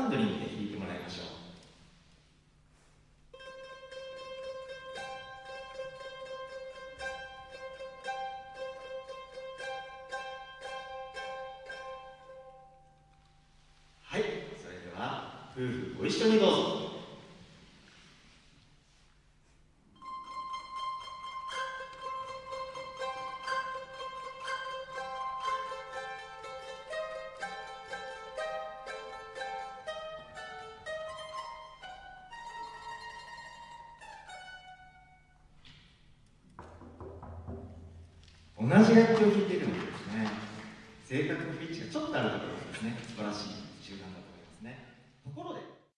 ンドリーで弾いてもらいましょう。はい、それでは夫婦ご一緒にどうぞ。同じ楽器を弾いているのでですね、正確なピッチがちょっとあるところですね、素晴らしい。